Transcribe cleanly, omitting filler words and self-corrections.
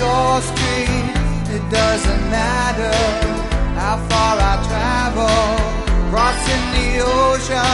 your street. It doesn't matter how far I travel, crossing the ocean